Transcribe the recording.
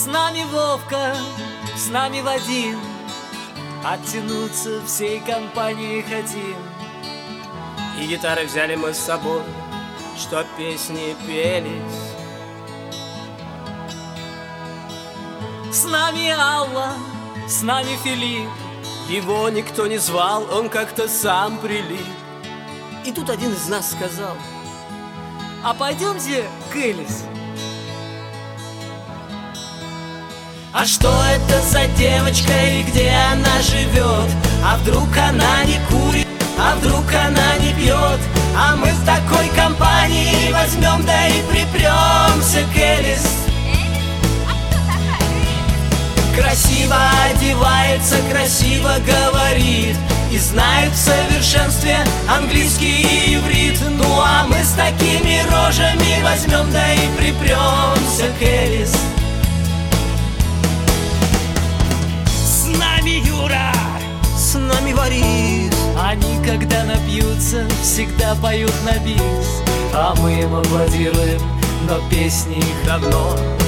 С нами Вовка, с нами Вадим, оттянуться всей компанией хотим. И гитары взяли мы с собой, чтоб песни пелись. С нами Алла, с нами Филипп. Его никто не звал, он как-то сам прилип. И тут один из нас сказал: а пойдемте к Элис. А что это за девочка и где она живет? А вдруг она не курит, а вдруг она не пьет? А мы в такой компании возьмем, да и припремся к Элис. Красиво одевается, красиво говорит и знает в совершенстве английский и иврит. Ну а мы с такими рожами возьмем, да и припремся к Элис. С нами Юра, с нами Борис. они, когда напьются, всегда поют на бис. А мы им аплодируем, но песни их давно